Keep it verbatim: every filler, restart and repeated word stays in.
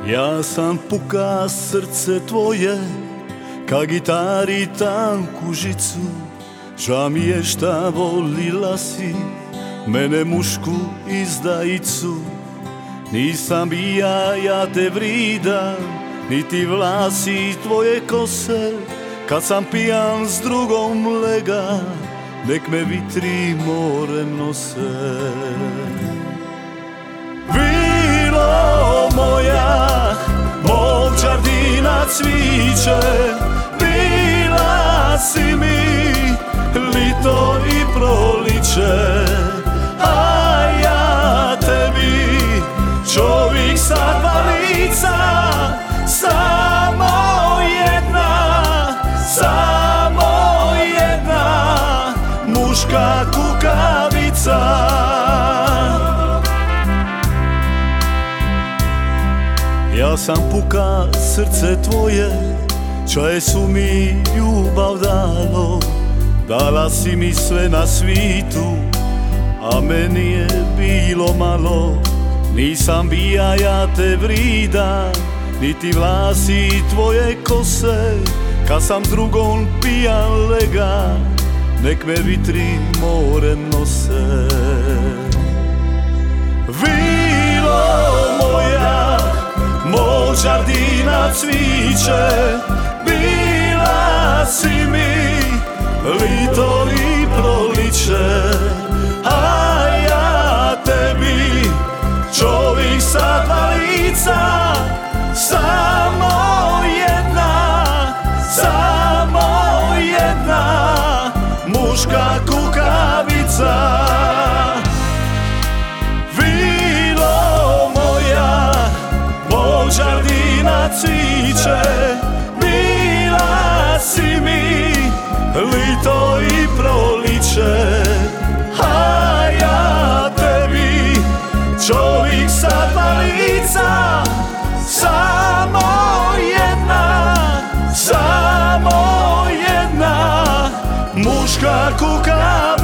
Ja sam puka srce tvoje, ka gitari tanku žicu. Ža mi je šta volila si mene mušku izdajicu. Nisam bija ja te vrida, niti vlasi tvoje kose. Kad sam pijan s drugom lega, nek me vitri morem nose. Vilo moja, mog đardina cviće, bila si mi lito i proliče. A ja tebi, čovjek sa dva lica, samo jedna, samo jedna muška kukavica. Ja sam puka srce tvoje, čaje su mi ljubav dalo. Dala si mi sve na svitu, a meni je bilo malo. Nisam bija ja te vrida, niti vlasi tvoje kose. Kad sam s drugom pijan lega, nek me vitri morem nose. Vilo moja, mog đardina cviće, bila si mi lito i proliče. A ja tebi, čovjek sa dva lica, samo jedna, samo jedna muška kukavica. Vilo moja, mog đardina cviće, bila si mi lito i proliče. A ja tebi, čovjek sa dva lica, samo jedna, samo jedna muška kukavica.